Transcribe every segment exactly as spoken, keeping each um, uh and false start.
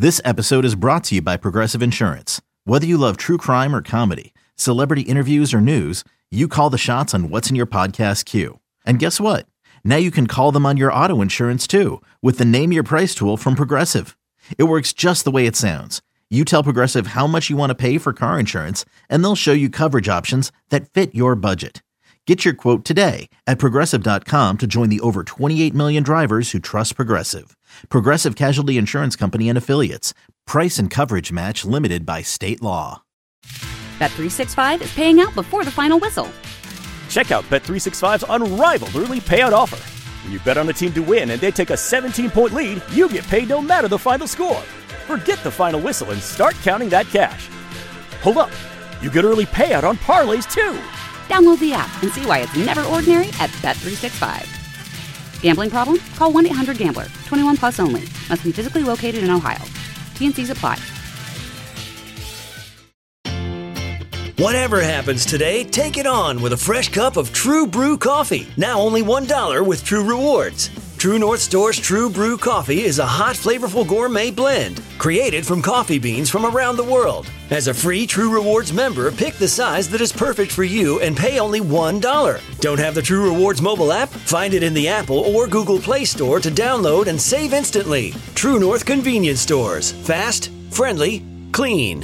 This episode is brought to you by Progressive Insurance. Whether you love true crime or comedy, celebrity interviews or news, you call the shots on what's in your podcast queue. And guess what? Now you can call them on your auto insurance too with the Name Your Price tool from Progressive. It works just the way it sounds. You tell Progressive how much you want to pay for car insurance, and they'll show you coverage options that fit your budget. Get your quote today at Progressive dot com to join the over twenty-eight million drivers who trust Progressive. Progressive Casualty Insurance Company and Affiliates. Price and coverage match limited by state law. Bet three sixty-five is paying out before the final whistle. Check out Bet three sixty-five's unrivaled early payout offer. When you bet on a team to win and they take a seventeen-point lead, you get paid no matter the final score. Forget the final whistle and start counting that cash. Hold up. You get early payout on parlays, too. Download the app and see why it's never ordinary at Bet three sixty-five. Gambling problem? Call one eight hundred gambler. twenty-one plus only. Must be physically located in Ohio. T N Cs apply. Whatever happens today, take it on with a fresh cup of True Brew coffee. Now only one dollar with True Rewards. True North Store's True Brew coffee is a hot, flavorful gourmet blend created from coffee beans from around the world. As a free True Rewards member, pick the size that is perfect for you and pay only one dollar. Don't have the True Rewards mobile app? Find it in the Apple or Google Play Store to download and save instantly. True North Convenience Stores. Fast, friendly, clean.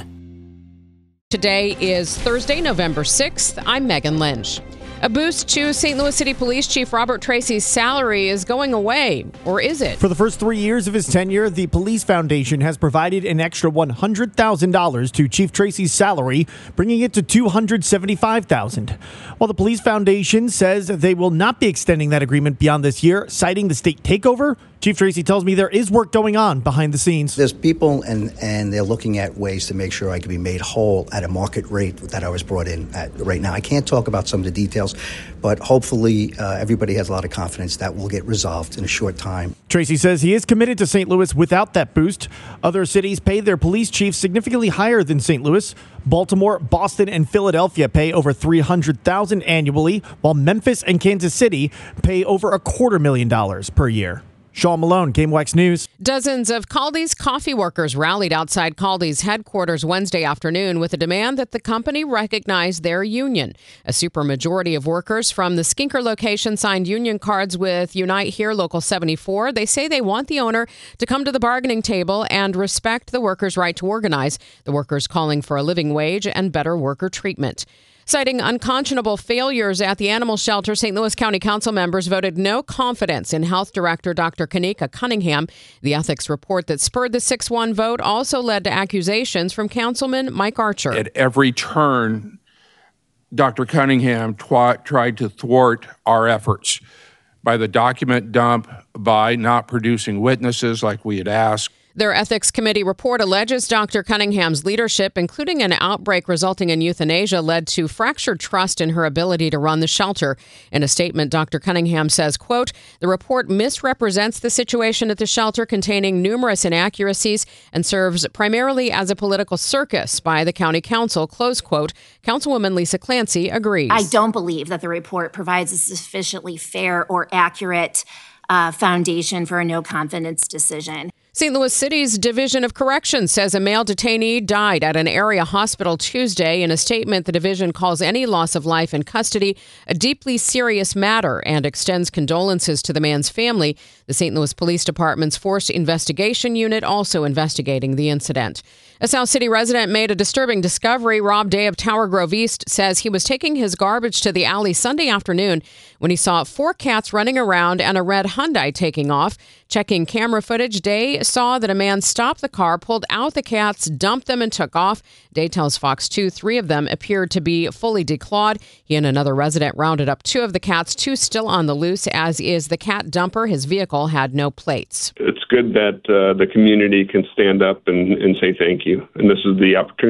Today is Thursday, November sixth. I'm Megan Lynch. A boost to Saint Louis City Police Chief Robert Tracy's salary is going away, or is it? For the first three years of his tenure, the Police Foundation has provided an extra one hundred thousand dollars to Chief Tracy's salary, bringing it to two hundred seventy-five thousand dollars. While the Police Foundation says they will not be extending that agreement beyond this year, citing the state takeover, Chief Tracy tells me there is work going on behind the scenes. There's people, and, and they're looking at ways to make sure I can be made whole at a market rate that I was brought in at right now. I can't talk about some of the details, but hopefully uh, everybody has a lot of confidence that will get resolved in a short time. Tracy says he is committed to Saint Louis without that boost. Other cities pay their police chiefs significantly higher than Saint Louis. Baltimore, Boston, and Philadelphia pay over three hundred thousand dollars annually, while Memphis and Kansas City pay over a quarter million dollars per year. Sean Malone, K M O X News. Dozens of Kaldi's coffee workers rallied outside Kaldi's headquarters Wednesday afternoon with a demand that the company recognize their union. A supermajority of workers from the Skinker location signed union cards with Unite Here Local seventy-four. They say they want the owner to come to the bargaining table and respect the workers' right to organize. The workers calling for a living wage and better worker treatment. Citing unconscionable failures at the animal shelter, Saint Louis County Council members voted no confidence in Health Director Doctor Kanika Cunningham. The ethics report that spurred the six one vote also led to accusations from Councilman Mike Archer. At every turn, Doctor Cunningham tw- tried to thwart our efforts by the document dump, by not producing witnesses like we had asked. Their ethics committee report alleges Doctor Cunningham's leadership, including an outbreak resulting in euthanasia, led to fractured trust in her ability to run the shelter. In a statement, Doctor Cunningham says, quote, "The report misrepresents the situation at the shelter, containing numerous inaccuracies, and serves primarily as a political circus by the county council," close quote. Councilwoman Lisa Clancy agrees. I don't believe that the report provides a sufficiently fair or accurate uh, foundation for a no confidence decision. Saint Louis City's Division of Corrections says a male detainee died at an area hospital Tuesday. In a statement, the division calls any loss of life in custody a deeply serious matter and extends condolences to the man's family. The Saint Louis Police Department's Forced Investigation Unit also investigating the incident. A South City resident made a disturbing discovery. Rob Day of Tower Grove East says he was taking his garbage to the alley Sunday afternoon when he saw four cats running around and a red Hyundai taking off. Checking camera footage, Day saw that a man stopped the car, pulled out the cats, dumped them, and took off. Day tells Fox two three of them appeared to be fully declawed. He and another resident rounded up two of the cats, two still on the loose, as is the cat dumper. His vehicle had no plates. It's good that uh, the community can stand up and, and say thank you. And this is the opportunity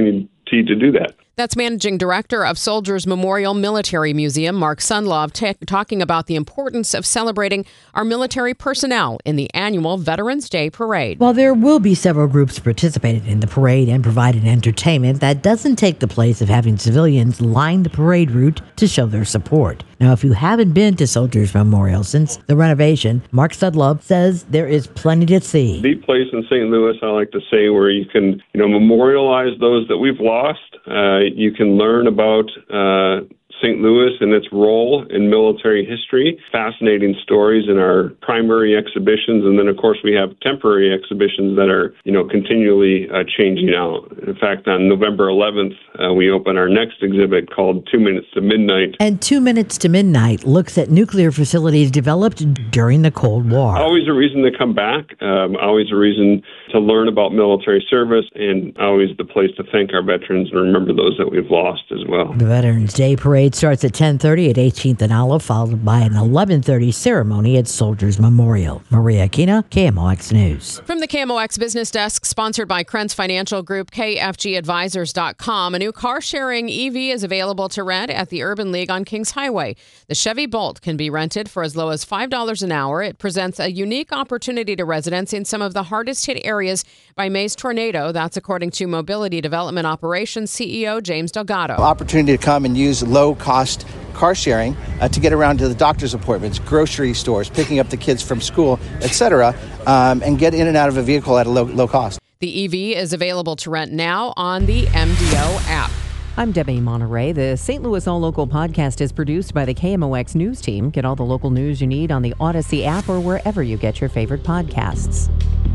opportunity to do that. That's Managing Director of Soldiers Memorial Military Museum, Mark Sunlove, t- talking about the importance of celebrating our military personnel in the annual Veterans Day Parade. While there will be several groups participating in the parade and providing entertainment, that doesn't take the place of having civilians line the parade route to show their support. Now, if you haven't been to Soldiers Memorial since the renovation, Mark Sunlove says there is plenty to see. The place in Saint Louis, I like to say, where you can, you know, memorialize those that we've lost. Uh, you can learn about uh, Saint Louis and its role in military history. Fascinating stories in our primary exhibitions, and then of course we have temporary exhibitions that are, you know, continually uh, changing out. In fact, on November eleventh, uh, we open our next exhibit called Two Minutes to Midnight. And Two Minutes to Midnight looks at nuclear facilities developed during the Cold War. Always a reason to come back. Um, always a reason to learn about military service, and always the place to thank our veterans and remember those that we've lost as well. The Veterans Day Parade starts at ten thirty at eighteenth and Olive, followed by an eleven thirty ceremony at Soldiers Memorial. Maria Aquina, K M O X News. From the K M O X Business Desk, sponsored by Krentz Financial Group, K F G Advisors dot com, a new car-sharing E V is available to rent at the Urban League on Kings Highway. The Chevy Bolt can be rented for as low as five dollars an hour. It presents a unique opportunity to residents in some of the hardest-hit areas by May's tornado. That's according to Mobility Development Operations C E O James Delgado. Opportunity to come and use low-cost car sharing uh, to get around to the doctor's appointments, grocery stores, picking up the kids from school, et cetera, um, and get in and out of a vehicle at a low, low cost. The E V is available to rent now on the M D O app. I'm Debbie Monterey. The Saint Louis All Local podcast is produced by the K M O X News team. Get all the local news you need on the Odyssey app or wherever you get your favorite podcasts.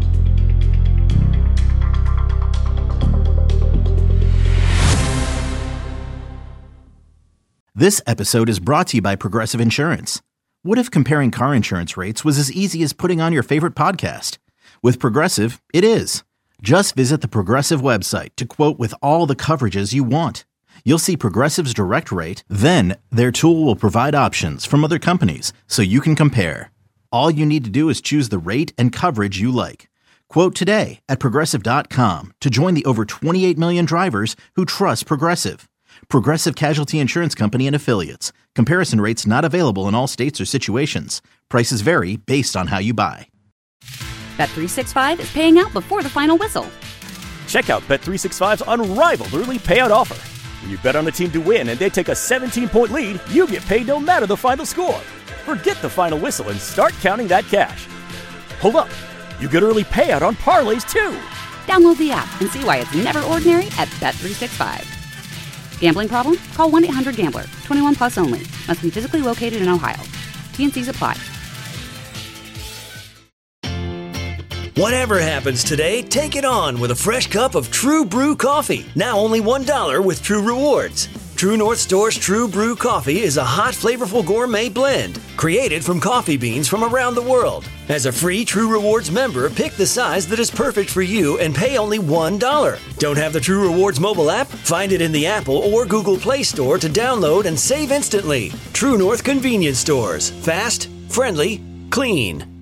This episode is brought to you by Progressive Insurance. What if comparing car insurance rates was as easy as putting on your favorite podcast? With Progressive, it is. Just visit the Progressive website to quote with all the coverages you want. You'll see Progressive's direct rate, then their tool will provide options from other companies so you can compare. All you need to do is choose the rate and coverage you like. Quote today at Progressive dot com to join the over twenty-eight million drivers who trust Progressive. Progressive Casualty Insurance Company and Affiliates. Comparison rates not available in all states or situations. Prices vary based on how you buy. Bet three sixty-five is paying out before the final whistle. Check out Bet three sixty-five's unrivaled early payout offer. When you bet on a team to win and they take a seventeen-point lead, you get paid no matter the final score. Forget the final whistle and start counting that cash. Hold up. You get early payout on parlays, too. Download the app and see why it's never ordinary at Bet three sixty-five. Gambling problem? Call one eight hundred gambler. twenty-one plus only. Must be physically located in Ohio. T N Cs apply. Whatever happens today, take it on with a fresh cup of True Brew coffee. Now only one dollar with True Rewards. True North Store's True Brew coffee is a hot, flavorful gourmet blend created from coffee beans from around the world. As a free True Rewards member, pick the size that is perfect for you and pay only one dollar. Don't have the True Rewards mobile app? Find it in the Apple or Google Play Store to download and save instantly. True North Convenience Stores. Fast, friendly, clean.